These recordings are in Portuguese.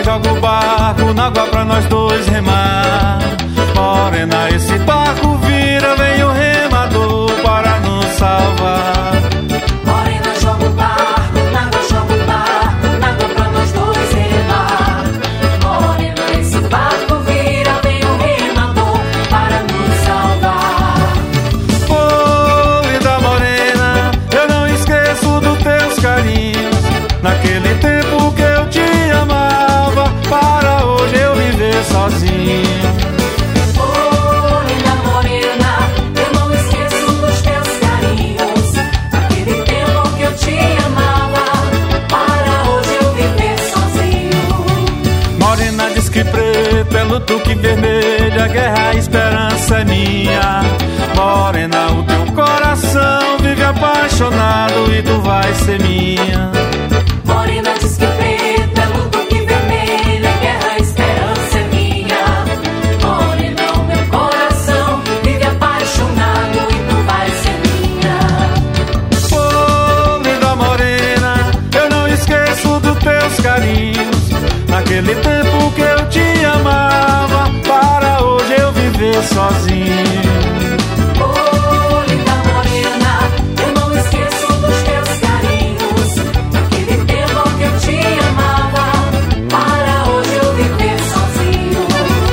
joga o barco na água pra nós dois remar. Morena, esse barco vira, vem o remador para nos salvar. Morena, joga o barco na água, joga o barco na água pra nós dois remar. Morena, esse barco vira, vem o remador para nos salvar. Oh, linda morena, eu não esqueço dos teus carinhos. Naquele tempo que eu te amava, para hoje eu viver sozinho. Oh, linda morena, eu não esqueço dos teus carinhos. Naquele tempo que eu te amava, para hoje eu viver sozinho. Morena diz que preto é luto, que vermelho, a guerra, a esperança é minha. Morena, o teu coração vive apaixonado e tu vais ser minha. Morena diz que preto é luto, que vermelho, a guerra, a esperança é minha. Morena, o meu coração vive apaixonado e tu vais ser minha. Oh, linda morena, eu não esqueço dos teus carinhos. Naquele tempo que eu te amava, para hoje eu viver sozinho. Oh, linda morena, eu não esqueço dos teus carinhos. Naquele tempo que eu te amava, para hoje eu viver sozinho.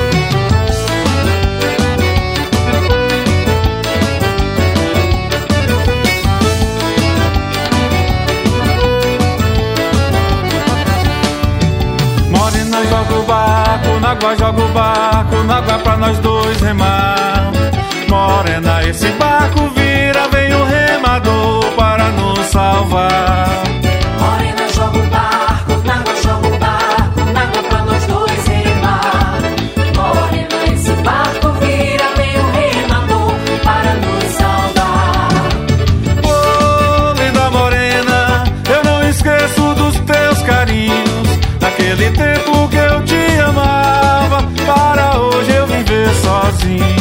Morena, joga o barco na água, joga o barco na água pra nós dois remar. Morena, esse barco vira, vem o remador para nos salvar. Morena, joga o barco na água, joga o barco na água pra nós dois remar. Morena, esse barco vira, vem o remador para nos salvar. Oh, linda morena, eu não esqueço dos teus carinhos. Naquele tempo que eu te amava, para hoje eu viver sozinho.